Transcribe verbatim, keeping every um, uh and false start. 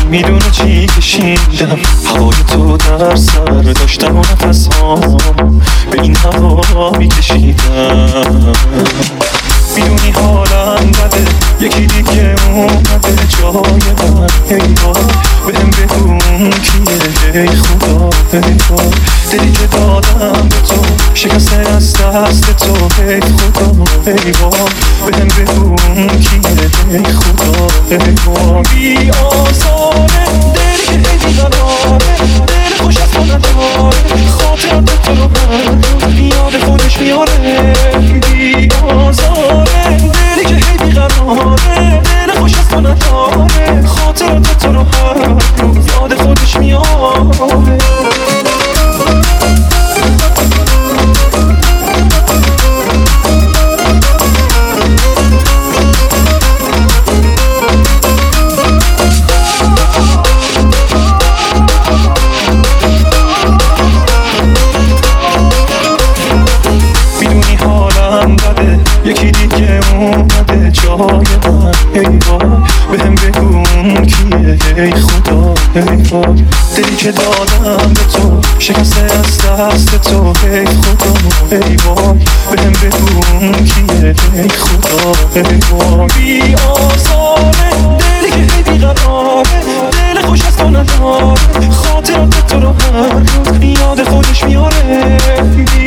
میدونه چی کشیدم، هوای تو در سر داشتم و نفسام به این هوا میکشیدم. میدونی حالم بده، یکی دیگه اومده جای من. ای وای بهم بگو کیه، ای خدا ای وای دلی که دادم به تو شکسته از دست تو. ای خدا ای وای بهم بگو کیه، ای خدا ای وای. بی آزاره دلی که ای بیقراره، دل خوش از تو نداره، خاطرات تو رو هر یاد خودش میاره. بی آزاره دلی که هی بیقراره، دل خوش از تو نداره، خاطرات تو رو هر یاد خودش میاره. یکی دیگه اومده جای من. ای وای بهم بگو کیه، ای خدا ای وای دلی که دادم به تو شکسته از دست تو. ای خدا ای وای بهم بگو کیه، ای خدا ای وای. بی آزاره دلی که هی بیقراره، دل خوش از تو نداره، خاطرات تو رو هر روز یاد خودش میاره.